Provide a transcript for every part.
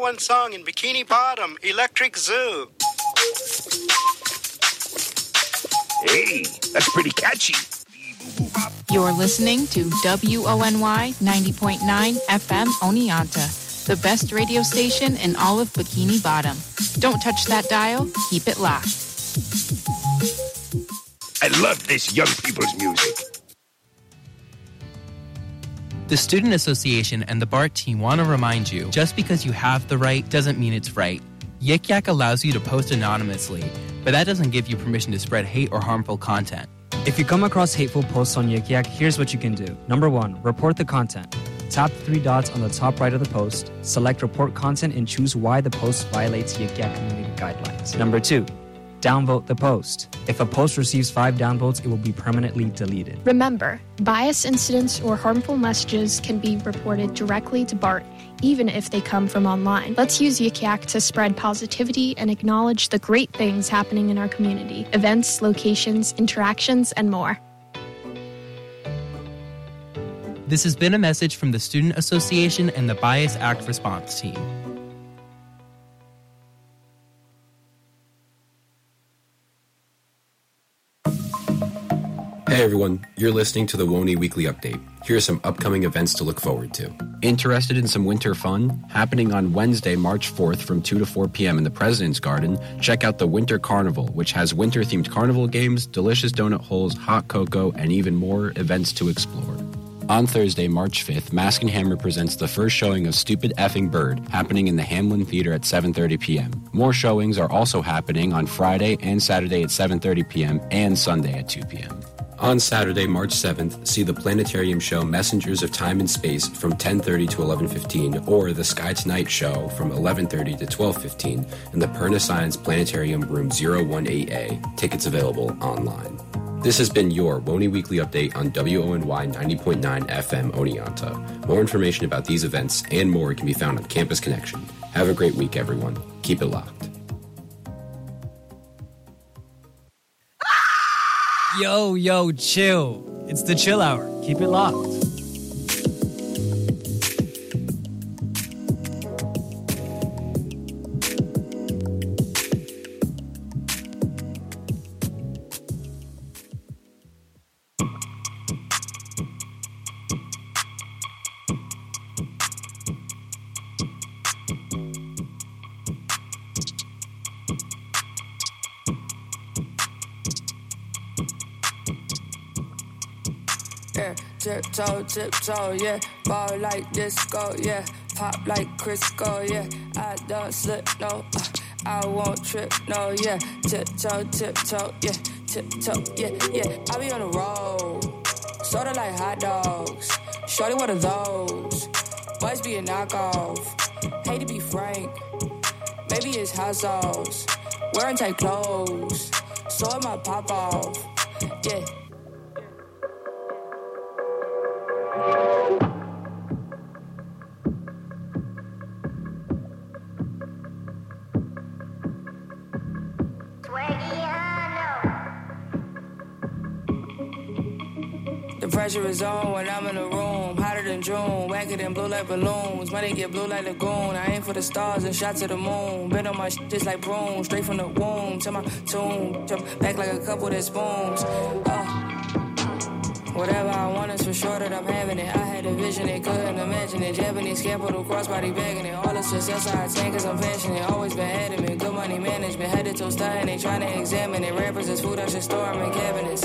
#1 song in Bikini Bottom, Electric Zoo. Hey, that's pretty catchy. You're listening to WONY 90.9 FM Oneonta, the best radio station in all of Bikini Bottom. Don't touch that dial. Keep it locked. I love this young people's music. The Student Association and the BART team want to remind you, just because you have the right doesn't mean it's right. Yik Yak allows you to post anonymously, but that doesn't give you permission to spread hate or harmful content. If you come across hateful posts on Yik Yak, here's what you can do. Number 1, report the content. Tap the 3 dots on the top right of the post, select report content, and choose why the post violates Yik Yak community guidelines. Number 2, downvote the post. If a post receives 5 downvotes, it will be permanently deleted. Remember, bias incidents or harmful messages can be reported directly to BART, even if they come from online. Let's use Yik Yak to spread positivity and acknowledge the great things happening in our community. Events, locations, interactions, and more. This has been a message from the Student Association and the Bias Act Response Team. Hey everyone, you're listening to the WONY Weekly Update. Here are some upcoming events to look forward to. Interested in some winter fun? Happening on Wednesday, March 4th from 2 to 4 p.m. in the President's Garden, check out the Winter Carnival, which has winter-themed carnival games, delicious donut holes, hot cocoa, and even more events to explore. On Thursday, March 5th, Mask and Hammer presents the first showing of Stupid Effing Bird, happening in the Hamlin Theater at 7:30 p.m. More showings are also happening on Friday and Saturday at 7:30 p.m. and Sunday at 2 p.m. On Saturday, March 7th, see the planetarium show Messengers of Time and Space from 10:30 to 11:15, or the Sky Tonight show from 11:30 to 12:15 in the Perna Science Planetarium Room 018A. Tickets available online. This has been your WONY Weekly Update on WONY 90.9 FM Oneonta. More information about these events and more can be found on Campus Connection. Have a great week, everyone. Keep it locked. Yo, chill. It's the chill hour. Keep it locked. Tiptoe, yeah. Ball like disco, yeah. Pop like Crisco, yeah. I don't slip, no. I won't trip, no, yeah. Tiptoe, yeah. Tiptoe, yeah. I be on the road, sorta like hot dogs. Shorty, what are those? Boys be a knockoff. Hate to be frank, maybe it's hot sauce. Wearing tight clothes, so it might pop off, yeah. Pressure is on when I'm in the room, hotter than June, wacker than blue like balloons, money get blue like lagoon, I aim for the stars and shot to the moon, been on my shit just like broom, straight from the womb to my tomb, jump back like a couple that spoons, whatever I want is for sure that I'm having it, I had a vision, they couldn't imagine it, Japanese capital, crossbody bagging it, all the success I attain cause I'm passionate, always been adamant, good money management, headed to style and they trying to examine it, rappers is food I should store them in cabinets.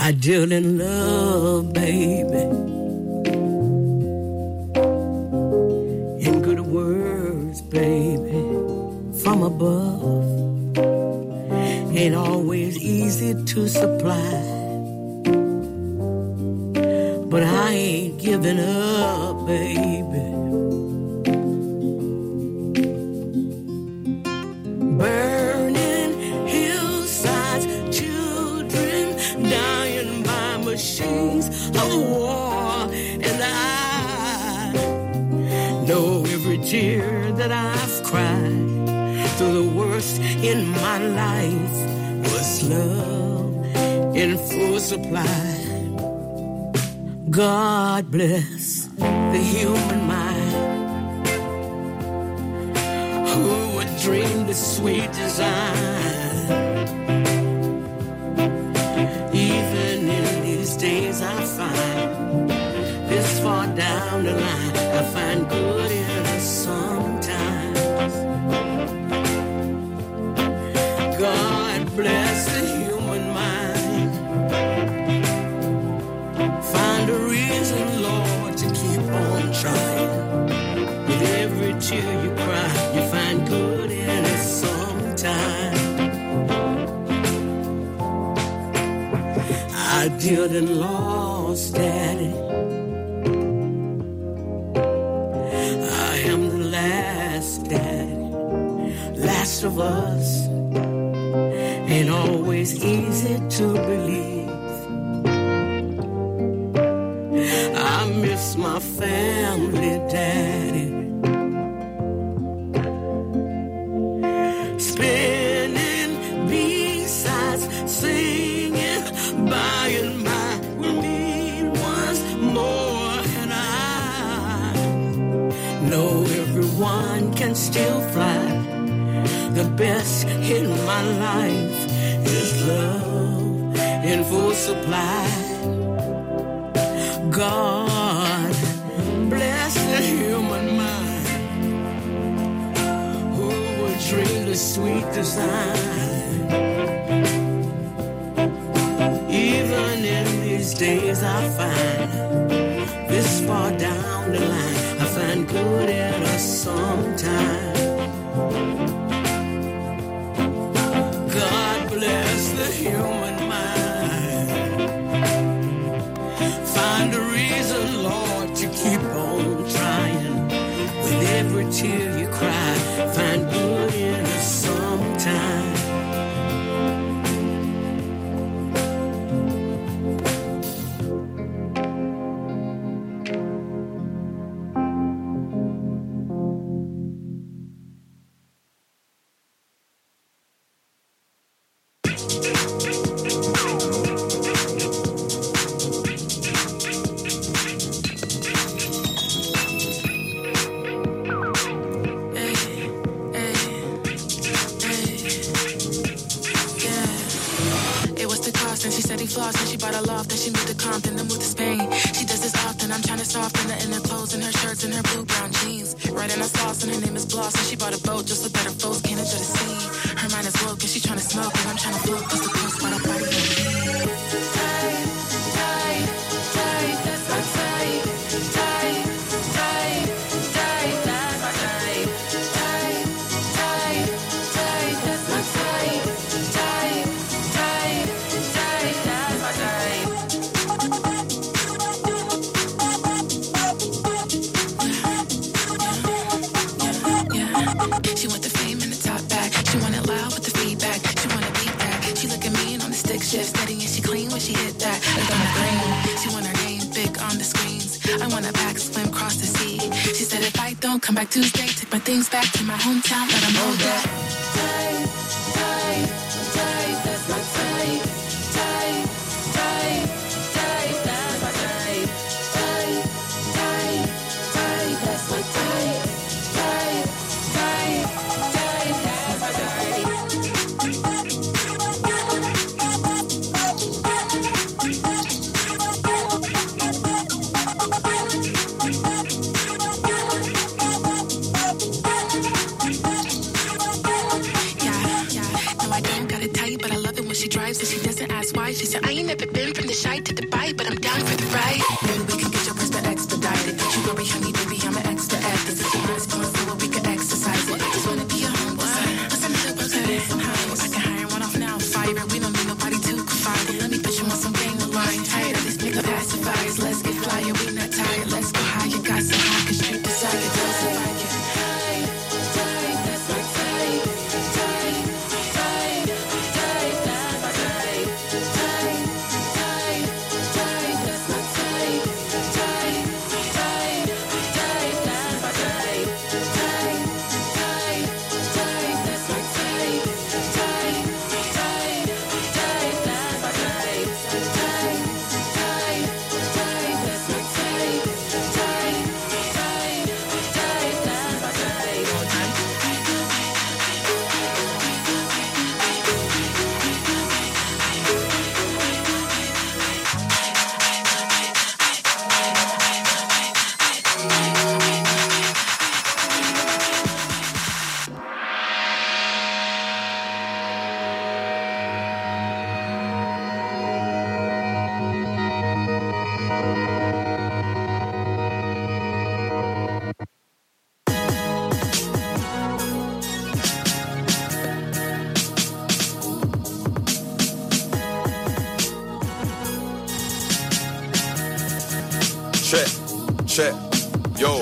I deal in love, baby, in good words, baby, from above. Ain't always easy to supply, but I ain't giving up, baby. Burning hillsides, children dying by machines of war, and I know every tear that I've cried through the worst in my life was love in full supply. God bless the human mind, who would dream the sweet design. Even in these days I find, this far down the line, I find good in us sometimes. God bless the human mind. Find a reason, Lord, to keep on trying. With every tear you cry, you find good in it sometime. I deal in lost, Daddy. I am the last, Daddy, last of us. Ain't always easy to believe. I miss my family, Daddy. Spinning B-sides, singing by and by, we'll meet once more. And I know everyone can still fly. The best in my life is love in full supply. God bless the human mind, who would dream the sweet design. Even in these days I find, this far down the line, I find good in us sometime. God bless the human mind. Find a reason, Lord, to keep on trying. With every tear you cry, find good in us sometime. Come back Tuesday, take my things back to my hometown, let them know that. That's my type. That's my type. That's my type. She said, I ain't never been from the shop. Check, yo,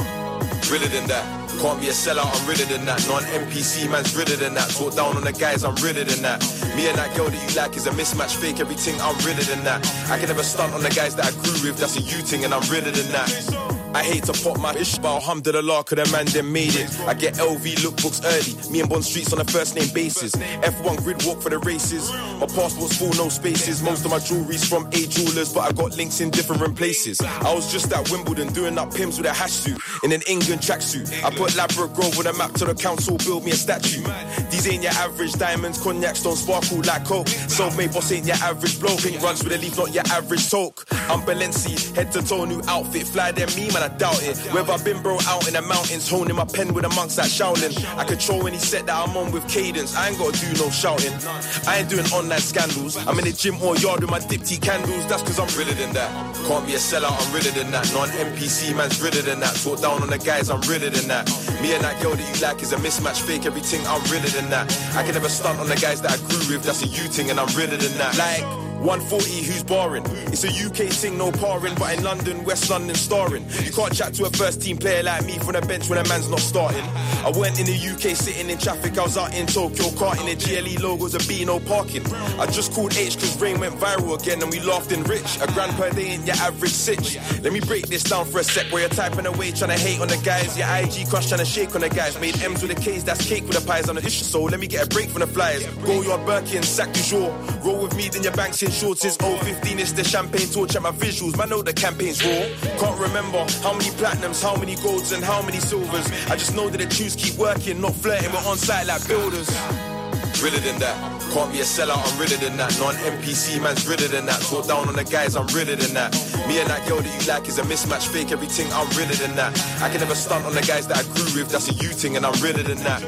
realer than that. Can't be a sellout, I'm realer than that. Non-NPC man's realer than that. Talk down on the guys, I'm realer than that. Me and that girl that you like is a mismatch, fake everything, I'm realer than that. I can never stunt on the guys that I grew with, that's a you thing and I'm realer than that. I hate to pop my ish, but alhamdulillah, cause the man them made it. I get LV lookbooks early, me and Bond Streets on a first name basis. F1 grid walk for the races, my passport's full, no spaces. Most of my jewelry's from A Jewelers, but I got links in different places. I was just at Wimbledon doing up pimps with a hash suit, in an England tracksuit. I put Ladbroke Grove on a map to the council, build me a statue. These ain't your average diamonds, cognacs don't sparkle like coke. Self-made boss ain't your average bloke, pink runs with a leaf, not your average toke. I'm Balenci, head to toe, new outfit, fly than me, man, I doubt it. Whether I've been bro out in the mountains, honing my pen with the monks like Shaolin. I control any set that I'm on with cadence, I ain't gotta do no shouting. I ain't doing online scandals, I'm in the gym or yard with my dipty candles, that's cause I'm realer than that. Can't be a sellout, I'm realer than that. Non-NPC man's realer than that. Talk down on the guys, I'm realer than that. Me and that girl that you like is a mismatch, fake everything, I'm realer than that. I can never stunt on the guys that I grew with, that's a you thing and I'm realer than that. Like 140, who's barring? It's a UK thing, no parring, but in London, West London starring. You can't chat to a first team player like me from the bench when a man's not starting. I weren't in the UK sitting in traffic, I was out in Tokyo carting the GLE logos of B, no parking. I just called H cause Rain went viral again and we laughed in rich. A grand per day ain't your average sitch. Let me break this down for a sec, where you're typing away trying to hate on the guys. Your IG crush trying to shake on the guys. Made M's with the K's, that's cake with the pies on the issue, so let me get a break from the flyers. Go your Birkin, sack du jour. Roll with me, then your banks in shorts. It's 015, it's the champagne torch at my visuals. Man, know the campaign's raw. Can't remember how many platinums, how many golds and how many silvers. I just know that the tunes keep working, not flirting, we're on site like builders. Realer than that. Can't be a sellout, I'm realer than that. Non-NPC man's realer than that. Talk down on the guys, I'm realer than that. Me and that girl that you like is a mismatch, fake everything, I'm realer than that. I can never stunt on the guys that I grew with, that's a you thing and I'm realer than that.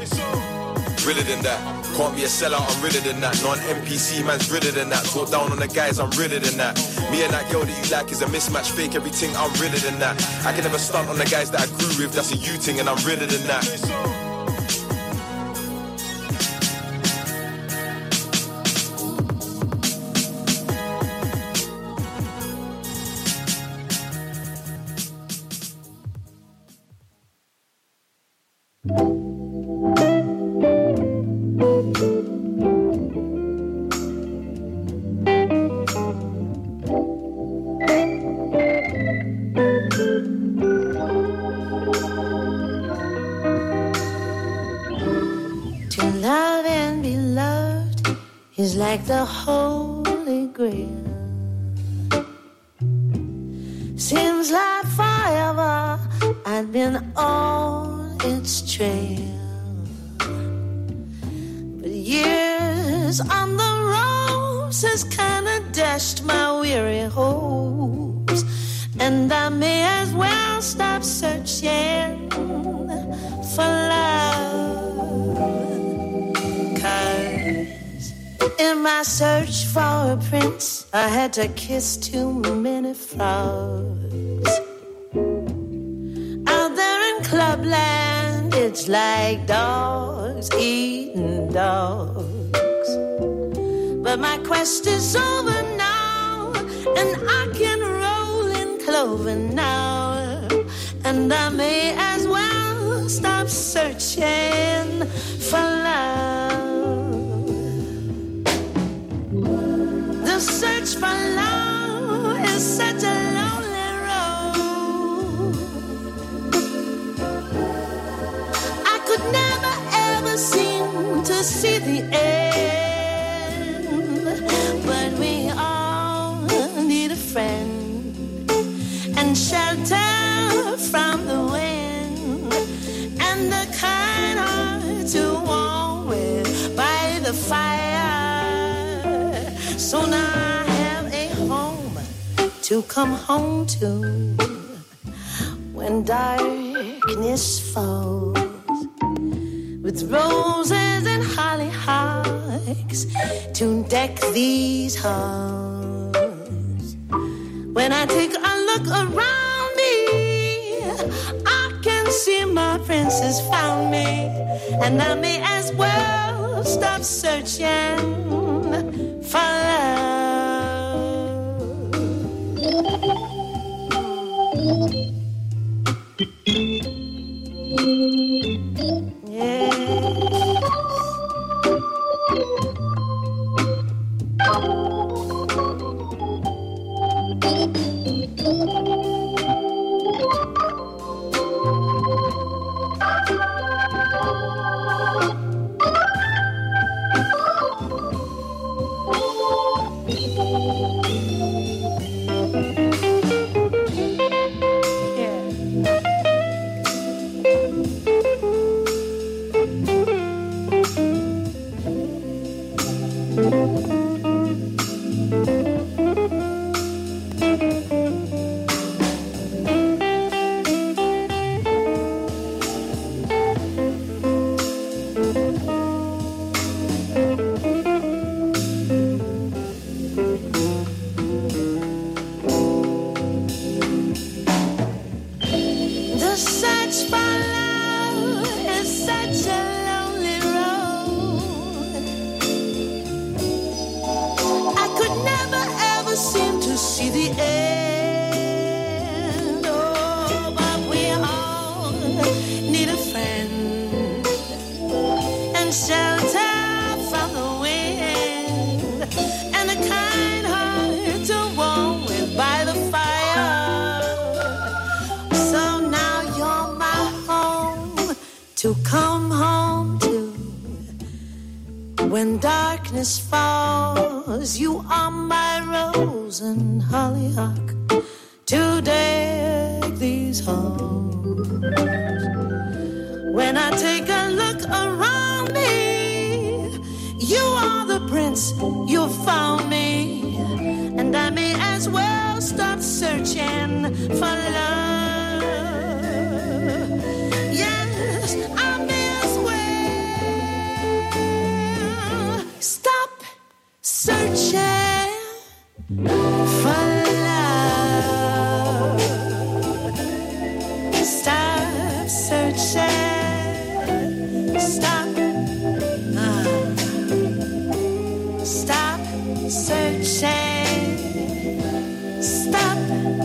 Realer than that. Can't be a sellout, I'm realer than that. Non-NPC man's realer than that. Talk down on the guys, I'm realer than that. Me and that girl that you like is a mismatch, fake everything, I'm realer than that. I can never stunt on the guys that I grew with, that's a you thing and I'm realer than that. Like the Holy Grail, seems like forever I've been on its trail, but years on the roses kinda dashed my weary hopes, and I may as well stop searching for love. In my search for a prince, I had to kiss too many frogs. Out there in clubland, it's like dogs eating dogs. But my quest is over now, and I can roll in clover now. And I may as well stop searching for love. The search for love is such a lonely road. I could never ever seem to see the end, but we all need a friend and shelter from the wind, and the kind heart to warm with by the fire. So now I have a home to come home to when darkness falls, with roses and hollyhocks to deck these halls. When I take a look around me, I can see my princess found me, and I may as well stop searching for love. To come home to when darkness falls, you are my rose and hollyhock to deck these halls. When I take a look around me, you are the prince, you found me, and I may as well stop searching for love. I may as well stop searching for love. Stop searching. Stop. Stop searching. Stop.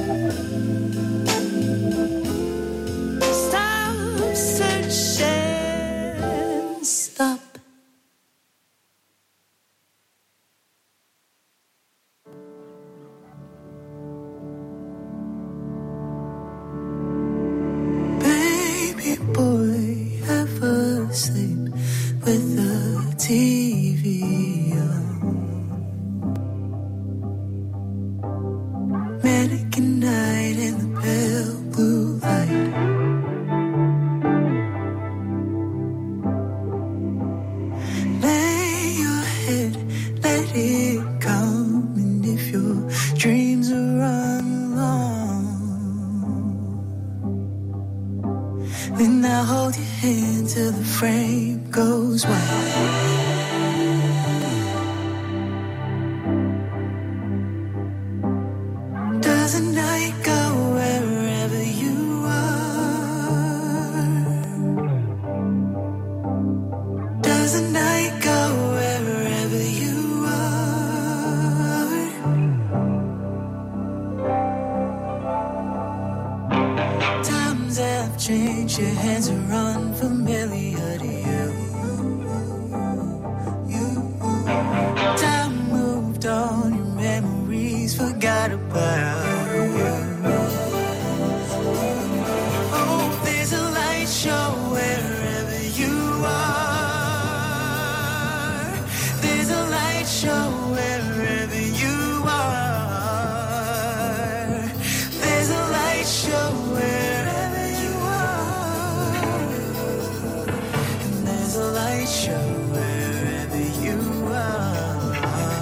Stop. Baby boy, half asleep with the TV on. Mannequin night in the pale blue light. Let it come, and if your dreams run long, then I'll hold your hand till the frame goes white. Does the night go wherever you are? Does the night go wherever you are? Times have changed, your hands are unfamiliar to you. Time moved on, your memories forgot about you. Oh, there's a light show wherever you are. There's a light show wherever you are. There's a light show wherever you are. And there's a light show wherever you are.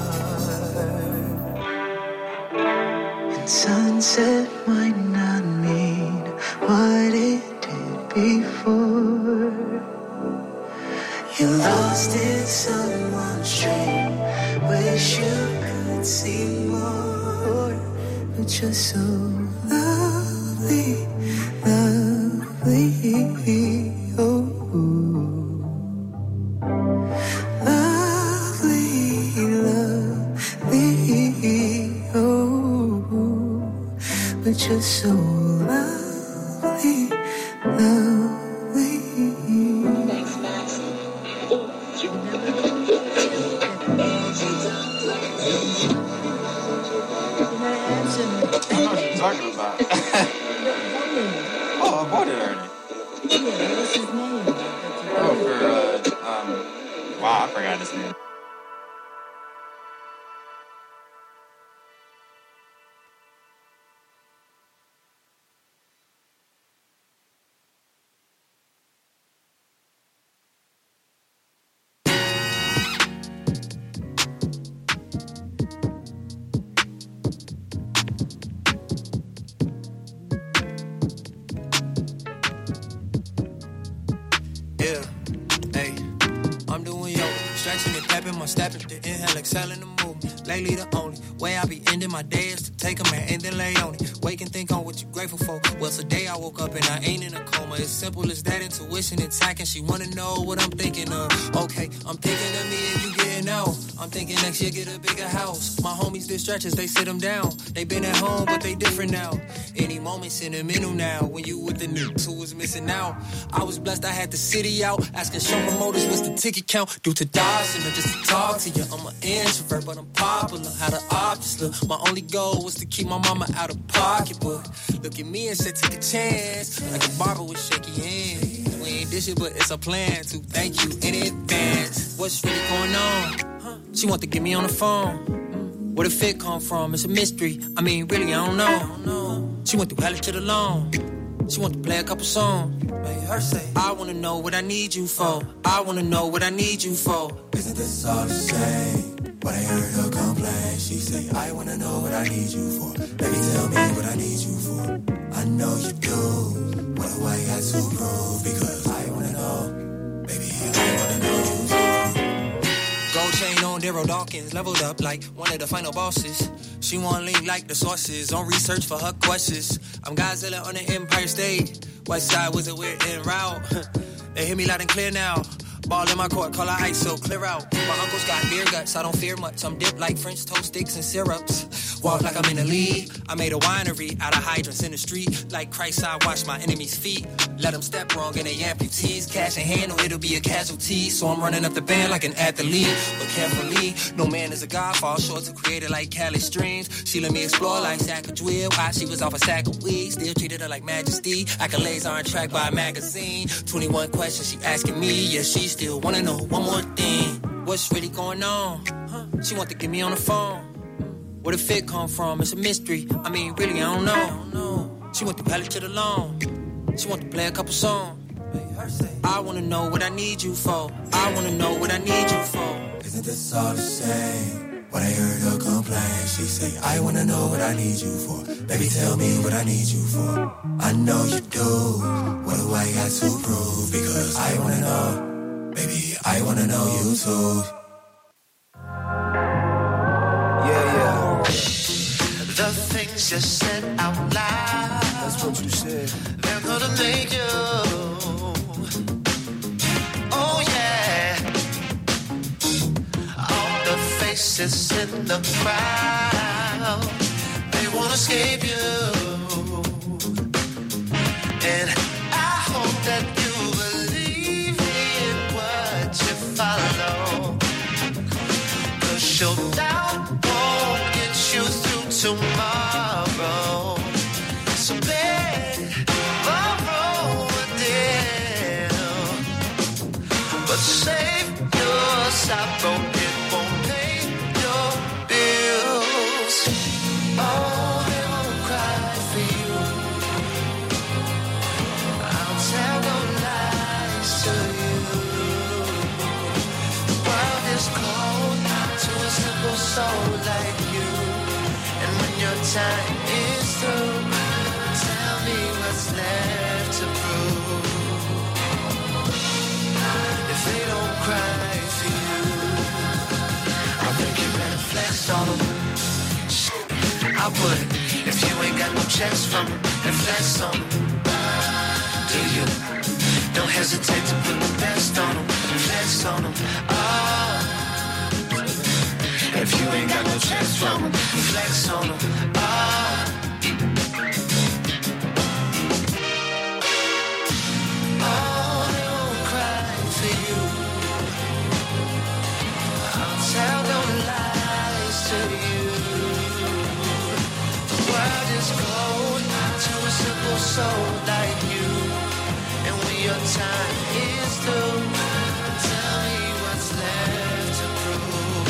And sunset might not mean what it did before. You lost in someone's dream. Wish you could see more, but you're so lovely, lovely. Oh, lovely, lovely. Oh, but you're so lovely, lovely. I know what you're talking about. Oh, I bought it already. Yeah, what's his name? Oh, wow, I forgot his name. Stepping to inhale, exhaling the movement. Lately the only way I be ending my day is to take a man and then lay on it. Wake and think on what you grateful for. Well, today I woke up and I ain't in a coma. It's simple as that, intuition attacking. She wanna know what I'm thinking of. Okay, I'm thinking of me and you getting out. I'm thinking next year get a bigger house. My homies did stretches, they sit them down. They been at home, but they different now. Any moment sentimental now. When you with the niggas who was missing out. I was blessed, I had the city out. Asking show promoters what's the ticket count. Due to Dawson or just to talk to you. I'm an introvert, but I'm popular. How the options look. My only goal was to keep my mama out of pocket. But look at me and said take a chance. Like a barber with shaky hands. We ain't dish it, but it's a plan to thank you in advance. What's really going on? She want to get me on the phone. Where the fit come from? It's a mystery. I mean, really, I don't know. She went through hell to the lawn. She want to play a couple songs. Made her say, I wanna know what I need you for. I wanna know what I need you for. Isn't this all the same? When I heard her complain, she say, I wanna know what I need you for. Baby, tell me what I need you for. I know you do. What do I got to prove? Because I wanna know. Baby, I wanna know you too. Gold chain on Daryl Dawkins, leveled up like one of the final bosses. She want link like the sources, on research for her questions. I'm Godzilla on the Empire State. West side was a weird en route. They hear me loud and clear now. Ball in my court, call her ISO, clear out. My uncle's got beer guts, I don't fear much. I'm dipped like French toast sticks and syrups. Walk like I'm in the league. I made a winery out of hydrants in the street. Like Christ, I wash my enemies' feet. Let them step wrong and they amputees. Cash in hand or it'll be a casualty. So I'm running up the band like an athlete. But carefully, no man is a god. Fall short to create it like Cali Streams. She let me explore like Sacagawea. While she was off a sack of weed. Still treated her like majesty. Accolades aren't tracked by a magazine. 21 questions she asking me. Yeah, she still wanna know one more thing. What's really going on? She want to get me on the phone. Where the fit come from? It's a mystery. I mean, really, I don't know. She went through hell to the lawn. She want to play a couple songs. I wanna know what I need you for. I wanna know what I need you for. Isn't this all the same? When I heard her complain, she say, I wanna know what I need you for. Baby, tell me what I need you for. I know you do. What do I got to prove? Because I wanna know. Baby, I wanna know you too. The things you said out loud, that's what you said, they're gonna make you. Oh yeah. All the faces in the crowd, they wanna escape you. And I hope that you believe in what you follow, 'cause your doubt won't get you through tomorrow. So beg, borrow a deal, but save your sorrow, it won't pay your bills. Oh, they won't cry for you. I'll tell no lies to you. The world is cold to a simple soul like you. And when your time is through, tell me what's left to prove. If they don't cry for you, I think you better flex on them. I would, if you ain't got no checks from them, then flex on them. Do you? Don't hesitate to put the best on them, flex on them. Oh. If you ain't got no checks from them, flex on them. Oh, they won't cry for you. I'll tell no lies to you. The so like you. And when your time is through, tell me what's left to prove.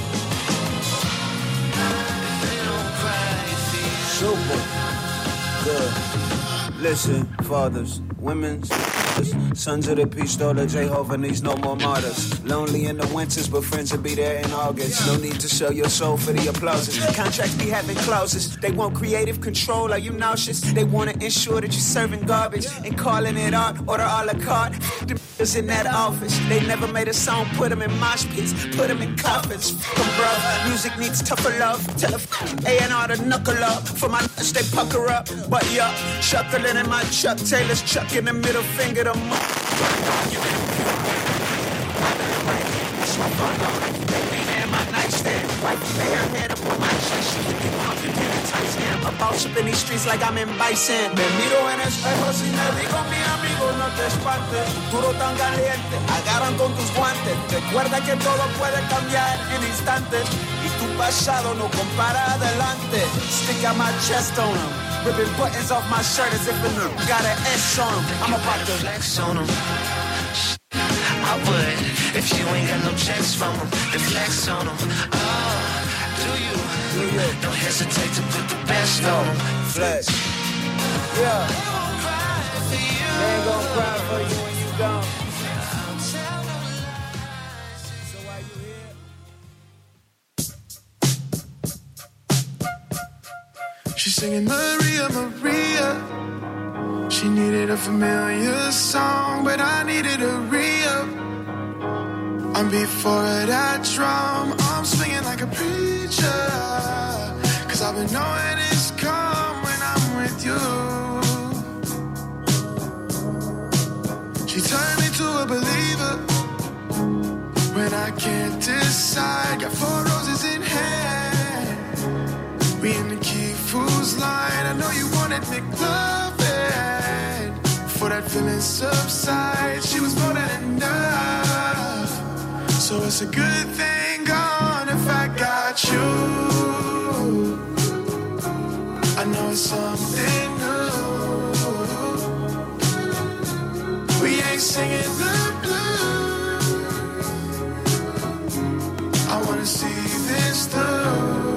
If they don't cry, feel super good. Listen, fathers, women's, sons of the pistola, Jehovah needs no more martyrs. Lonely in the winters, but friends will be there in August. No need to sell your soul for the applauses. Contracts be having clauses. They want creative control. Are you nauseous? They want to ensure that you're serving garbage and calling it art. Order a la carte. The is in that office. They never made a song. Put them in mosh pits. Put them in coffins. Come bro. Music needs tougher love. Tell a A&R to knuckle up. For my nuts, they pucker up. But yeah, chuckling in my Chuck Taylor's chucking the middle finger to my nightstand. Wipe her head up on my chest. She looking off and get a tight scan. I bounce up in these streets like I'm in Bison. Me miro en espejos y me digo, mi amigo, no te espantes. Duro tan caliente, agarran con tus guantes. Recuerda que todo puede cambiar en instantes. Y tu pasado no compara adelante. Stick out my chest on them. Ripping buttons off my shirt as if it got an S on them. I'm about to flex on them. I would, if you ain't got no checks from them, then flex on them. Oh, do you? Don't hesitate to put the best on them. Flex. Yeah. They ain't gonna cry for you when you gone. So why you here? She's singing Maria, Maria. She needed a familiar song, but I needed a re-up. I'm before that drum, I'm swinging like a preacher. Cause I've been knowing it's come when I'm with you. She turned me to a believer when I can't decide. Got 4 roses in hand. We in the key fool's line. I know you wanted McLovin. Before that feeling subsides, she was more than enough. So it's a good thing gone if I got you. I know it's something new. We ain't singing the blues. I wanna see this through.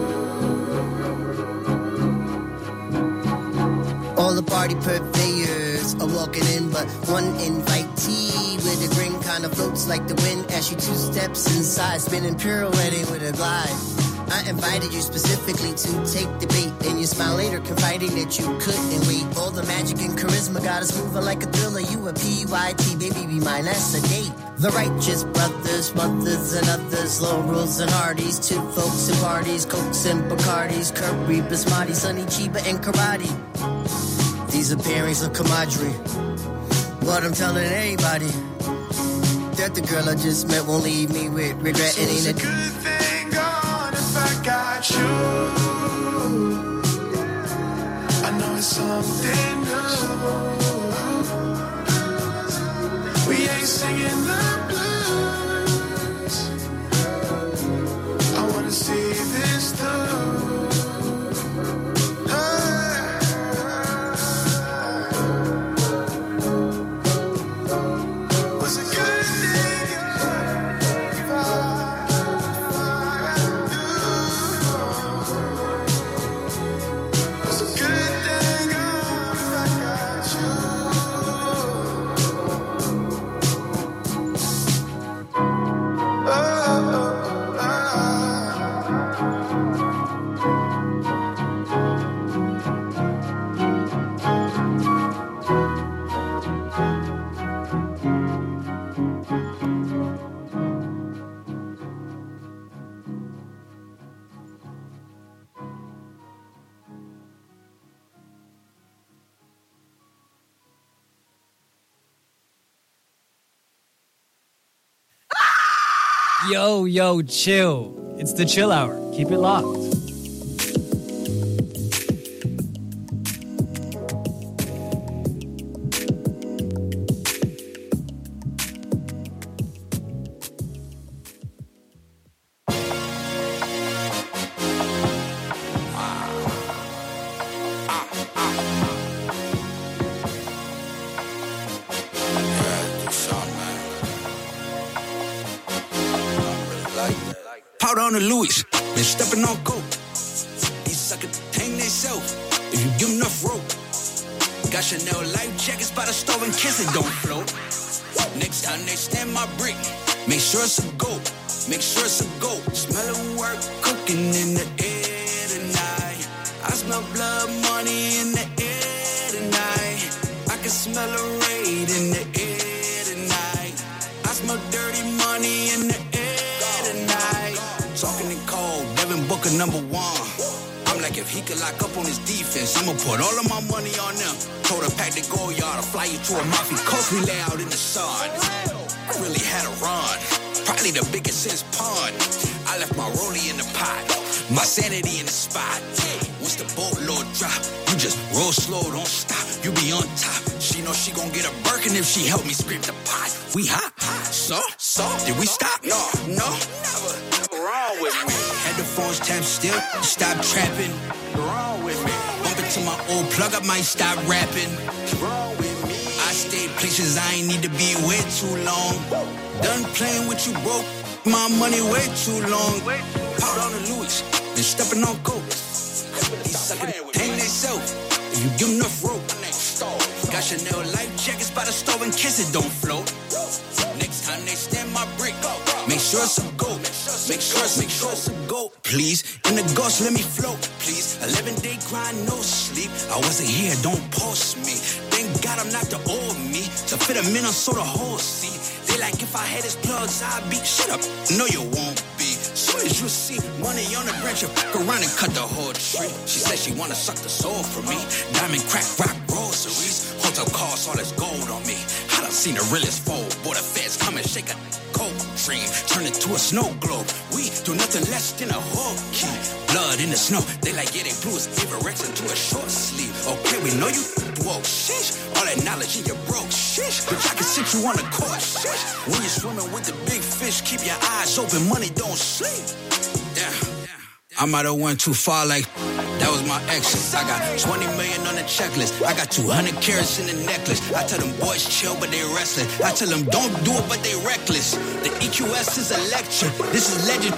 All the party purveyors are walking in, but one invitee with a grin kind of floats like the wind as she 2 steps inside, spinning pirouetting with a glide. I invited you specifically to take the bait, and you smile later, confiding that you couldn't wait. All the magic and charisma got us moving like a thriller. You a PYT, baby, be mine, that's a date. The righteous brothers, mothers, and others, Laurels and Hardys, 2 folks and parties, Cokes and Bacardis, Curry, Basmati, Sunny, Chiba, and Karate. These are pairings of camaraderie. But I'm telling anybody that the girl I just met won't leave me with regret. So it's a good thing gone if I got you. I know it's something new. We ain't singing the blues. I wanna see this through. Yo, chill. It's the chill hour. Keep it locked. powder on the Louis. Been stepping on coke. These suckers hang themselves if you give them enough rope. Got Chanel life jackets by the stove in case it don't float. Next time they stand my brick, make sure it's a goat. Make sure it's a goat. Smell of work cooking in the air tonight. I smell blood money in the air tonight. I can smell a raid in the air tonight. I smell dirty money in the air tonight. Talking in cold, Devin Booker #1. I'm like, if he could lock up on his defense, I'ma put all of my money on them. Told her pack the go yard, I'll fly you to a mafia coast, we lay out in the sun. I really had a run, probably the biggest since pond. I left my rollie in the pot, my sanity in the spot. Once the boatload drop, you just roll slow, don't stop, you be on top. She know she gon' get a Birkin if she help me scrape the pot. We hot, so, did we stop? No, never wrong with me. Headphones tapped still, stop trapping. Wrong with me. Bump into my old plug, I might stop rapping. Wrong with me. I stayed places I ain't need to be way too long. Done playing with you broke, my money way too long. Powder on the Louis, been stepping on coke. These suckers hang themselves if you give them enough rope. Got Chanel life jackets by the stove in case it don't float. Next time they stand my brick, make sure it's a goat. Make sure it's a goat. Please, in the ghost, let me float, please. 11-day grind, no sleep. I wasn't here, don't post me. Thank God I'm not the old me. To fit them in, I saw the whole sea. They like, if I had his plugs, I'd be. Shut up, no you won't be. Soon as you see money on the branch, you fuck around and cut the whole tree. She said she wanna suck the soul from me. Diamond, crack, rock, groceries. Hotel cars, all this gold on me. I done seen the realest fold. Boy, the feds come and shake a cold dream. Turn it to a snow globe. We do nothing less than a hog key. Blood in the snow. They like, yeah, they blew his Averex into a short sleeve. Okay, we know you woke. Sheesh. All that knowledge in your broke. Sheesh. Bitch, I can sit you on the court. Sheesh. When you're swimming with the big fish, keep your eyes open. Money don't sleep. Damn. I might have went too far, like that was my exit. I got 20 million on the checklist. I got 200 carats in the necklace. I tell them boys chill, but they restless. I tell them don't do it, but they reckless. The EQS is a lecture. This is legend.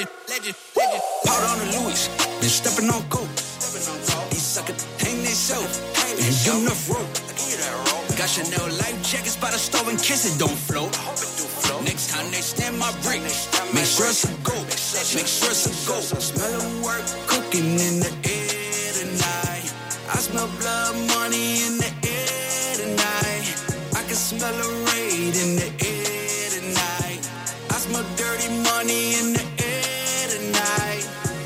Powder on the Louis, been stepping on coke. These suckers hang themselves. And you give enough rope. Got Chanel life jackets by the stove in case it don't float. Next time they stand my brick, make sure it's a goat. Make sure it's a goat. Smell of work cooking in the air tonight. I smell blood money in the air tonight. I can smell a raid in the air tonight. I smell dirty money in the air tonight.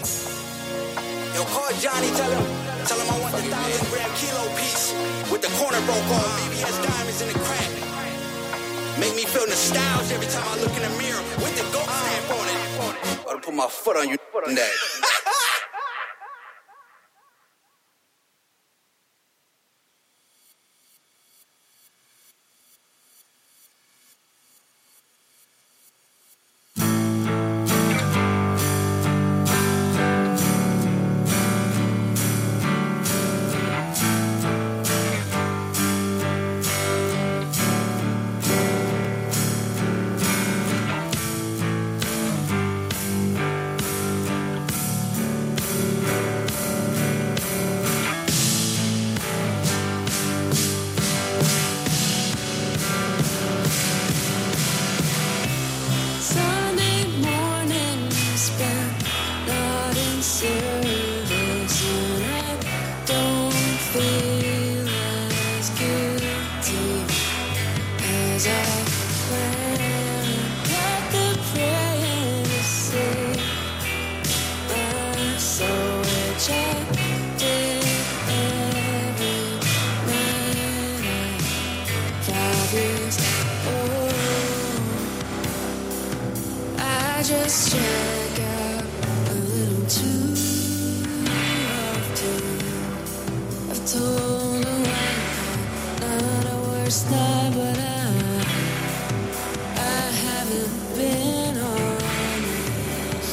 Yo, call Johnny, tell him I want the 1,000-gram kilo piece with the corner broke off. BBS diamonds in the crack. Make me feel nostalgia every time I look in the mirror with the goat stamp on it. Gotta put my foot on you on that. just check out a little too often. I've told her not a worst night, but I haven't been honest.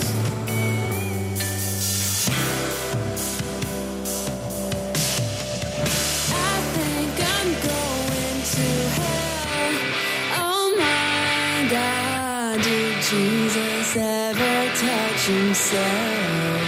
I think I'm going to hell. Oh my God, did Jesus ever touch himself.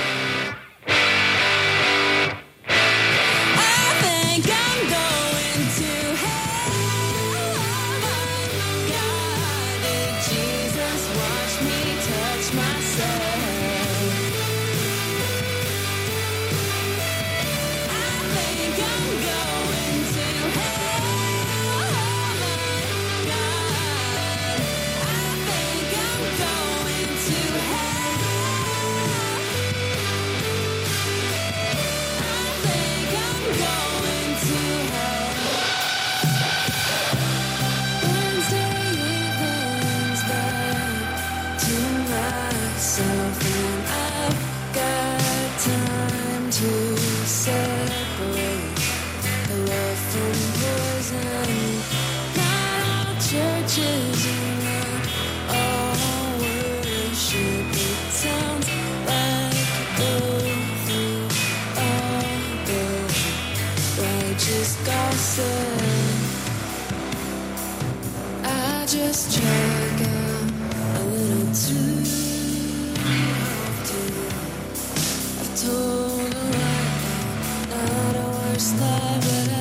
I just check out a little too often. I've told a lie, not a worse lie, but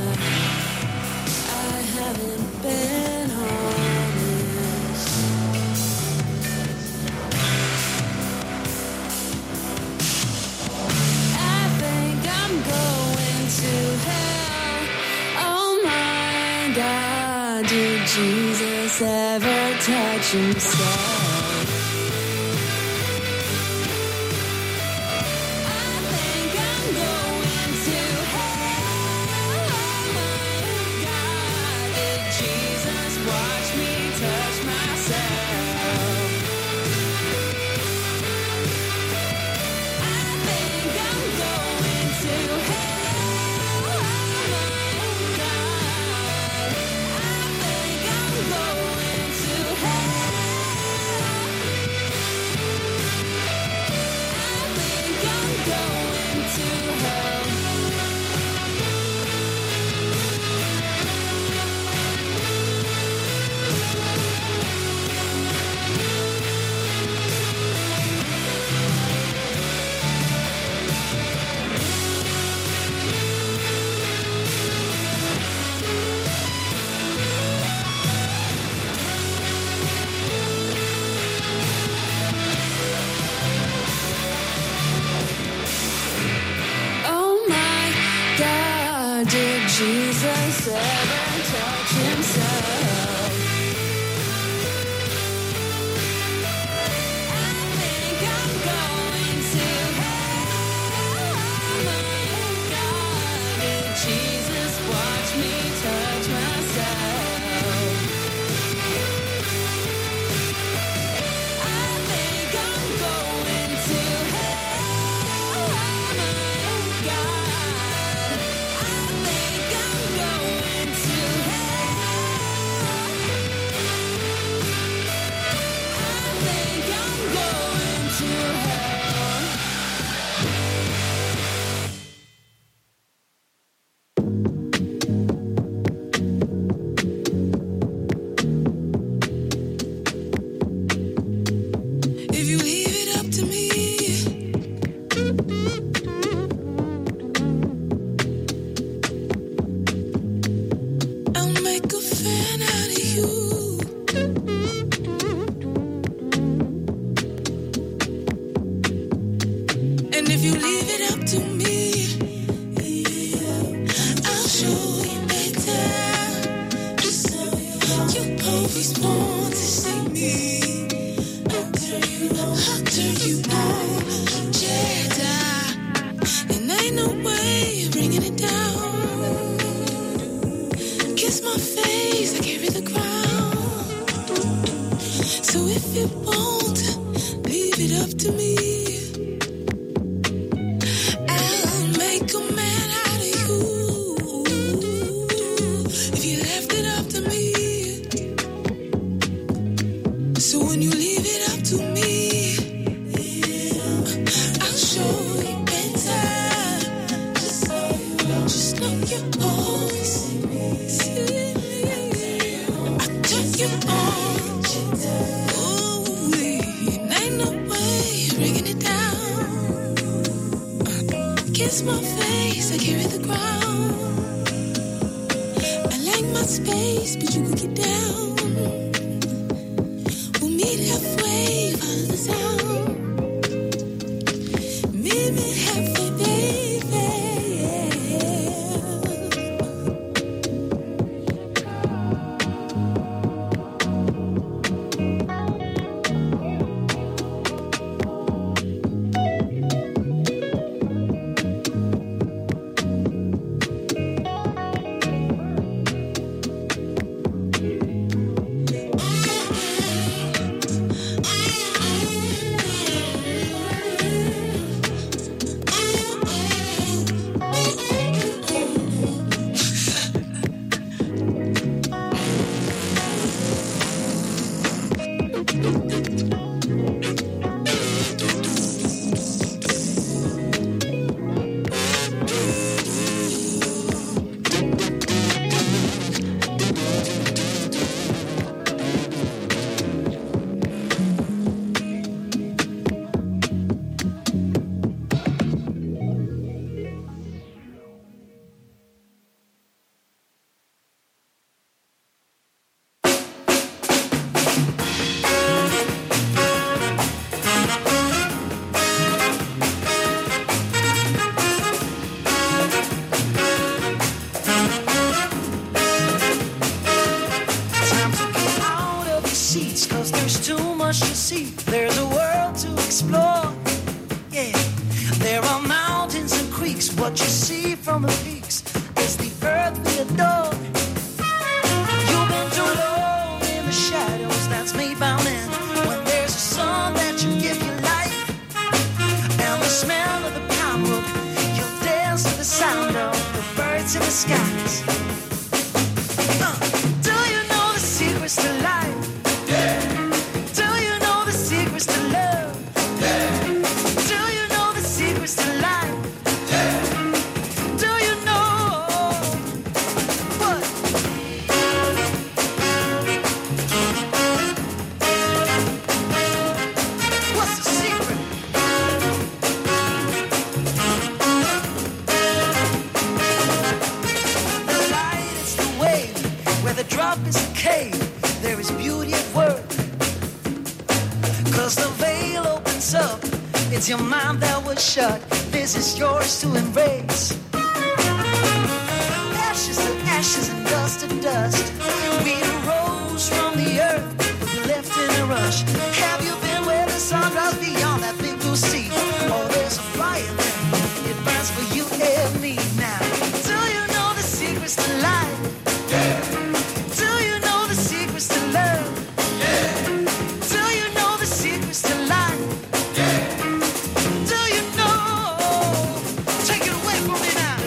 I haven't been honest. I think I'm going to hell. Oh my God, did Jesus ever touch himself? Did Jesus ever touch himself? I think I'm going to hell. Oh my God, did Jesus watch me touch myself? I think I'm going to hell. Oh my God. Ain't no way is my face, I carry the ground. I like my space, but you could get down. We'll meet halfway, follow the sound. Meet me halfway, baby. What you see from the peaks is the earth we adore. You've been too long in the shadows, that's me bound in. When there's a sun that you give your life, and the smell of the pine wood, you'll dance to the sound of the birds in the skies. Do you know the secrets to life? Yeah. Do you know the secrets to love? Yeah. Do you know the secrets to life? Drop is a cave, there is beauty at work. Cause the veil opens up, it's your mind that was shut. This is yours to embrace. Ashes to ashes and dust to dust. We arose from the earth, but we left in a rush. Have you been where the sun rises beyond that big blue sea? Oh, there's a fire there, it burns for you and me now. Do you know the secrets to life? Yeah. Do you know the secrets to love? Yeah. Do you know the secrets to life? Yeah. Do you know? Take it away from me now.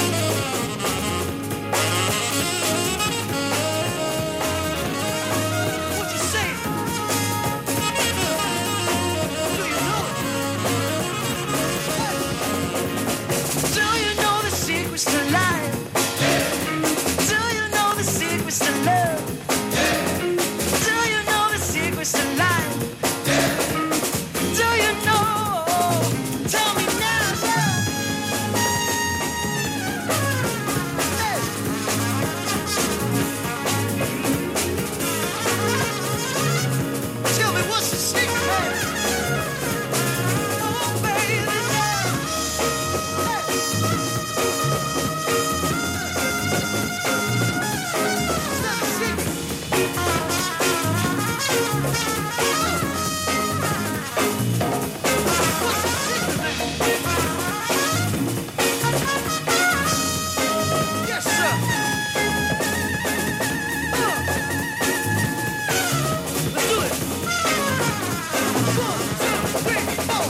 What you say? Do you know it? Do you know the secrets to life? Do you know the secrets to love? Do you know the secrets to life? Do you know? Tell me now. Hey. Tell me what's the secret, man? Oh, baby, yes, sir. Let's do it. 1, 2, 3, 4.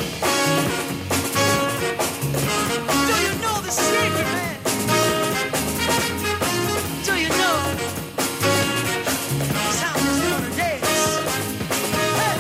Do you know the secret, man? Do you know? It's how it's gonna dance. Hey.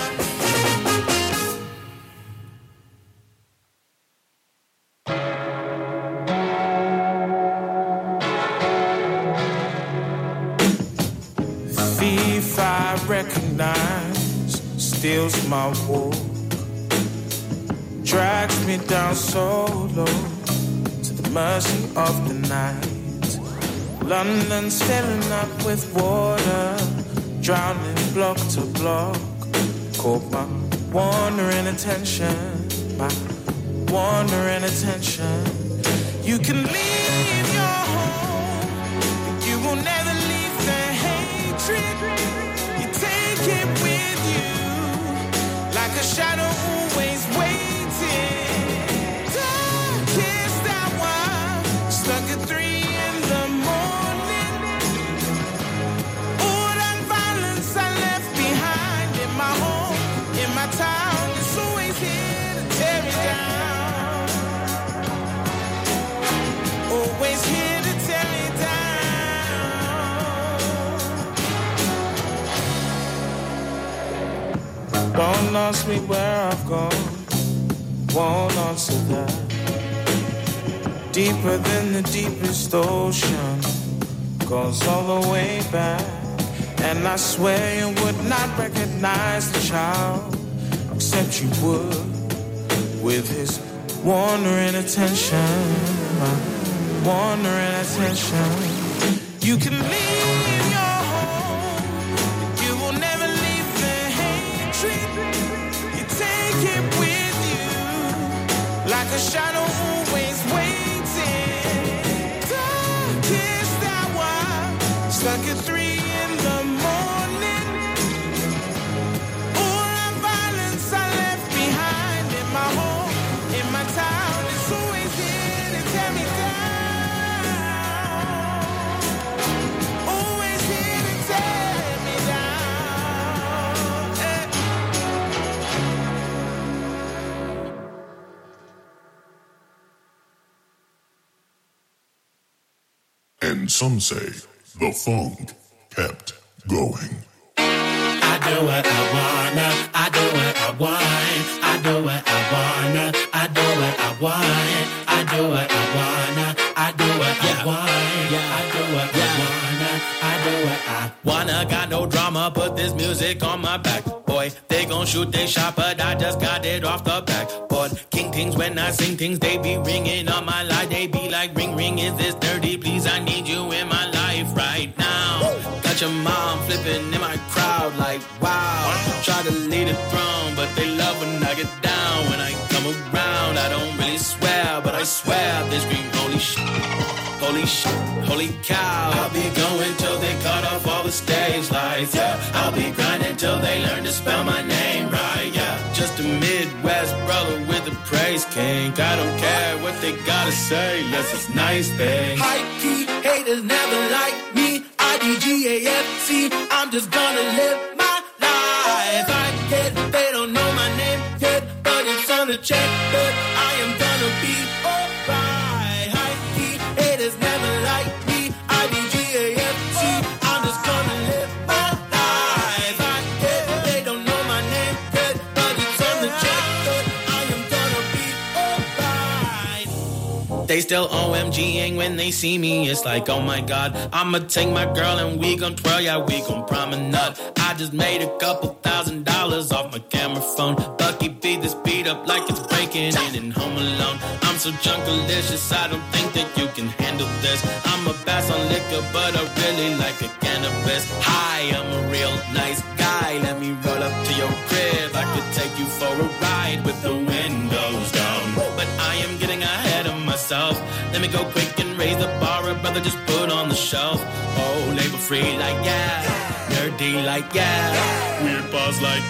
Thief I recognize, steals my walk, drags me down so low. mercy of the night. London's filling up with water, drowning block to block. Caught my wandering attention, my wandering attention. You can leave your home, but you will never leave the hatred. You take it with you, like a shadow always waiting. Darkest hour, stuck at 3 in the morning. All that violence I left behind in my home, in my town, it's always here to tear me down. Always here to tear me down. Don't ask me where I've gone, won't answer that. Deeper than the deepest ocean, goes all the way back. And I swear you would not recognize the child, except you would, with his wandering attention, wandering attention. You can leave your home, but you will never leave the hatred. You take it with you, like a shadow always waiting. Darkest hour, stuck at 3 in the morning. All that violence I left behind in my home, in my town, it's always here to tear me down. Always here to tear me down. And some say the funk kept going. I do what I wanna, I do what I want, I do what I wanna, I do what I want, I do what I wanna, I do what I want, yeah, I do what I wanna, I do what I wanna. Got no drama, put this music on my back. Boy, they gon' shoot, they shot, but I just got it off the backboard. King things when I sing things, they be ringing on my life. They be like, ring, ring, is this dirty? Please, I need you in my life right now. Got your mom flipping in my crowd like, wow. Try to lead a throne, but they love when I get down. When I come around, I don't really swear, but I swear they scream, holy shit, holy shit, holy cow. I'll be going till they cut off all the stage lights, yeah. I'll be grinding till they learn to spell my name right, yeah. Just a Midwest brother with a praise king. I don't care what they gotta say, yes, it's nice thing. High key, haters never like me. IDGAFC, I'm just gonna live my life. I get, they don't know my name yet, but it's on the check, but I am gonna be alright. High key, haters never like me. IDGAFC, I'm just gonna live my life. I get, they don't know my name yet, but it's on the check, but I am gonna be alright. They still OMGing when they see me. It's like, oh my God, I'ma take my girl and we gon' twirl, yeah, we gon' promenade. I just made a couple $1,000 off my camera phone. Bucky beat this beat up like it's breaking in Home Alone. I'm so junkalicious, I don't think that you can handle this. I'm a bass on liquor, but I really like a cannabis. Hi, I'm a real nice guy. Let me roll up to your crib. I could take you for a ride with the windows down. But I am getting ahead of myself. Let me go quick and raise the bar, a brother just put on the shelf. Oh, labor free like yeah, nerdy like yeah, weird boss like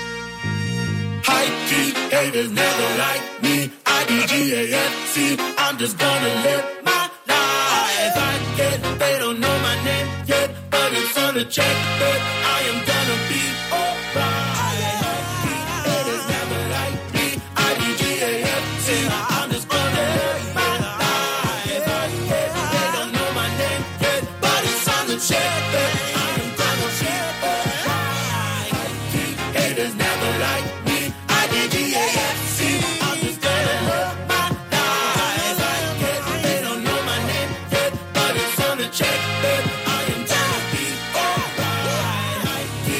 high key, haters never like me. IDGAFC, I'm just gonna live my life. I get, they don't know my name yet, but it's on the check, but I am gonna be alright. High key, haters never like me. IDGAFC, I'm just gonna live my life. I get, they don't know my name yet, but it's on the check, but I am gonna be alright. High key, haters never like me. IDGAFC, I'm just gonna live my life. I get, they don't know my name yet, but it's on the check, but I am gonna be alright.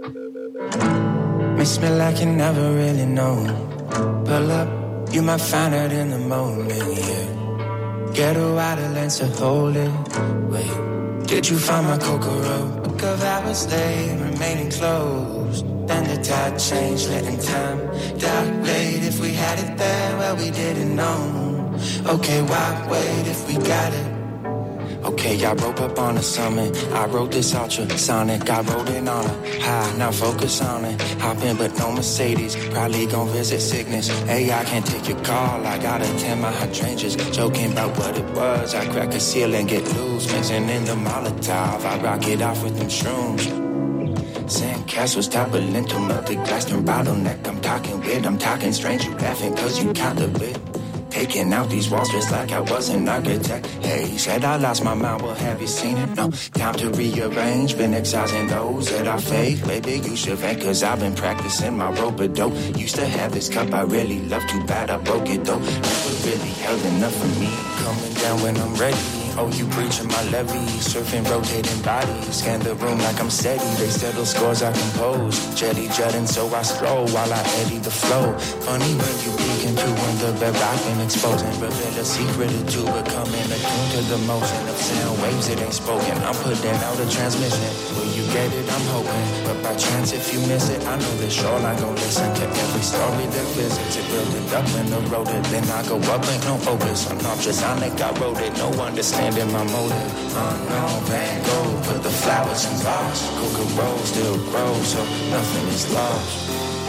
Miss me like you never really know. Pull up, you might find it in the moment, yeah. Get a wider lens to hold it. Wait, did you find my Kokoro? Book of hours late, remaining closed. Then the tide changed, letting time dilate. If we had it there, well, we didn't know. Okay, why wait if we got it? Okay, I rope up on the summit. I wrote this ultrasonic. I wrote it on a high. Now focus on it. Hop in, but no Mercedes. Probably gon' visit sickness. Hey, I can't take your call. I gotta tend my hydrangeas. Joking about what it was. I crack a seal and get loose. Mixing in the Molotov. I rock it off with them shrooms. Sandcastles, Taberlento, melted glass, and bottleneck. I'm talking weird. I'm talking strange. You laughing cause you count the bit. Taking out these walls just like I was an architect. Hey, he said I lost my mind, well, have you seen it? No, time to rearrange. Been excising those that are fake. Baby, you should vent, cause I've been practicing my rope-a-dope. Used to have this cup I really love, too bad I broke it though. Never really held enough for me. Coming down when I'm ready. Oh, you preaching my levy, surfing, rotating bodies. Scan the room like I'm steady. They settle scores I compose. Jetty jetting, so I stroll while I eddy the flow. Funny when you peek into when the bedrock been exposed and reveal a secret or two, becoming attuned to the motion of sound waves that ain't spoken. I'm putting out a transmission. Will you get it? I'm hoping. But by chance, if you miss it, I know the shoreline gon' listen to every story that visits. It build it up and erode it. Then I go up, ain't no opus. I'm ultrasonic, I wrote it. No understanding my motive. Unknown Van Gogh, put the flowers in vase. Kokoro still grows, so nothing is lost.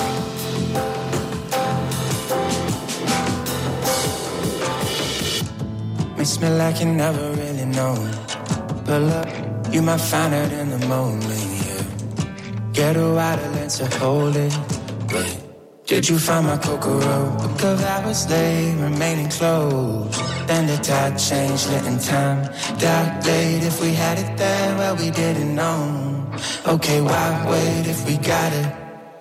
Miss me like you never really know. Pull up, you might find it in the moment, yeah. Get a wider lens to hold it. Wait, did you find my Kokoro? Book of hours late, remaining closed. Then the tide changed, letting time dilate. If we had it there, well, we didn't know. Okay, why wait if we got it?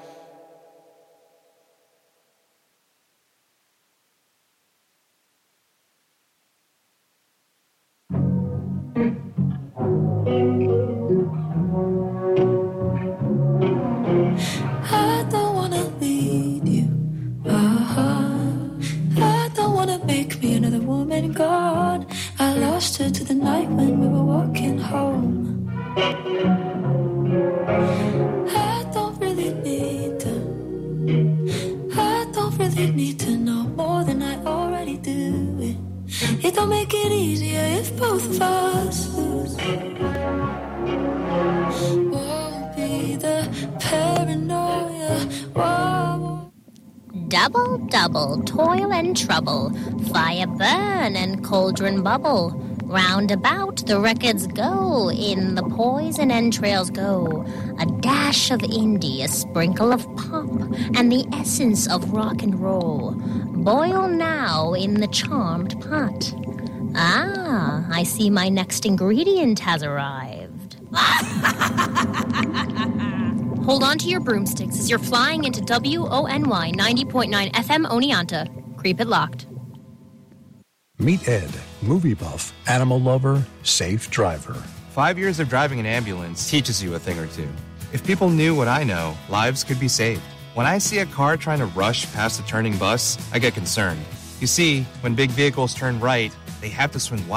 I don't wanna lead you. I don't wanna make me another woman gone. I lost her to the night when we were walking home. I don't really need to know more than I already do. It don't make it easier if both of us lose. Won't be the paranoia. Whoa. Double, double, toil and trouble, fire burn and cauldron bubble. Roundabout the records go, in the poison entrails go. A dash of indie, a sprinkle of pop, and the essence of rock and roll. Boil now in the charmed pot. Ah, I see my next ingredient has arrived. Hold on to your broomsticks as you're flying into WONY 90.9 FM Oneonta. Creep it locked. Meet Ed, movie buff, animal lover, safe driver. 5 years of driving an ambulance teaches you a thing or two. If people knew what I know, lives could be saved. When I see a car trying to rush past a turning bus, I get concerned. You see, when big vehicles turn right, they have to swing wide.